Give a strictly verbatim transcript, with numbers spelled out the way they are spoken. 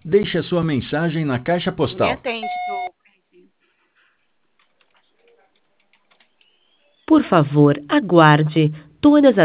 Deixe a sua mensagem na caixa Me postal. atende, tô. Por favor, aguarde. Todas as